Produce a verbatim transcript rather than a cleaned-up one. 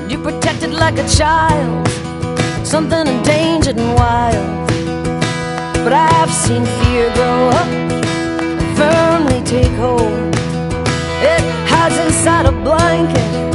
You protected like a child, something endangered and wild. But I've seen fear grow up and firmly take hold. It hides inside a blanket,